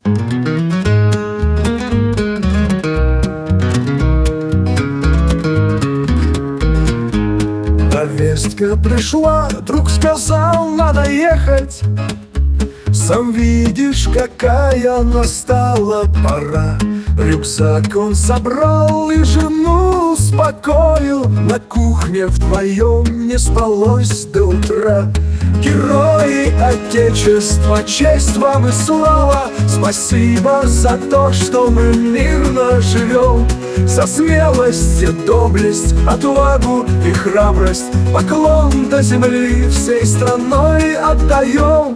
Повестка пришла, друг сказал, надо ехать. Сам видишь, какая настала пора. Рюкзак он собрал и жену успокоил. На кухне вдвоем не спалось до утра. Герои Отечества, честь вам и слава! Спасибо за то, что мы мирно живем. За смелость и доблесть, отвагу и храбрость поклон до земли всей страной отдаем.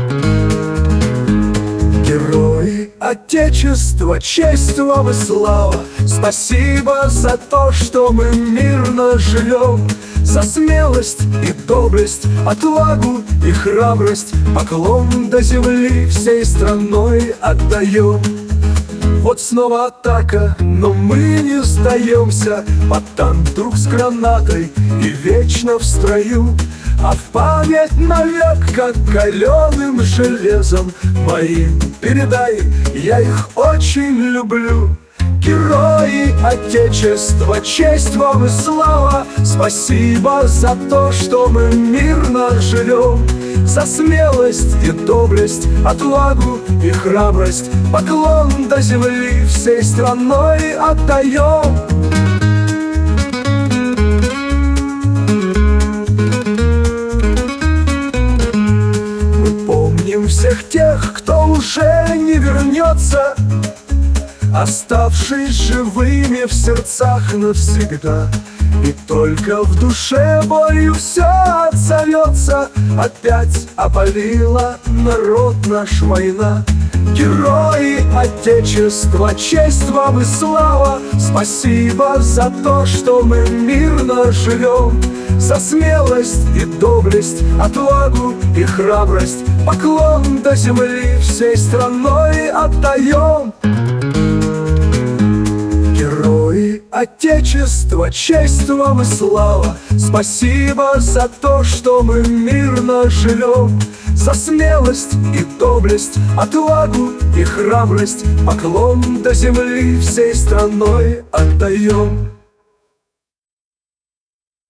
Герои Отечества, честь вам и слава! Спасибо за то, что мы мирно живем. За смелость и доблесть, отвагу и храбрость поклон до земли всей страной отдаем. Вот снова атака, но мы не сдаемся. Под танк друг с гранатой и вечно в строю. А в память навек, как каленым железом моим передай, я их очень люблю. Герои Отечества, честь вам и слава! Спасибо за то, что мы мирно живем. За смелость и доблесть, отвагу и храбрость поклон до земли всей страной отдаем. Мы помним всех тех, кто уже не вернется, оставшись живыми в сердцах навсегда. И только в душе болью все отзовется. Опять опалила народ наш война. Герои Отечества, честь вам и слава! Спасибо за то, что мы мирно живем. За смелость и доблесть, отвагу и храбрость поклон до земли всей страной отдаем. Герои Отечества, честь вам и слава! Спасибо за то, что мы мирно живем. За смелость и доблесть, отвагу и храбрость поклон до земли всей страной отдаем.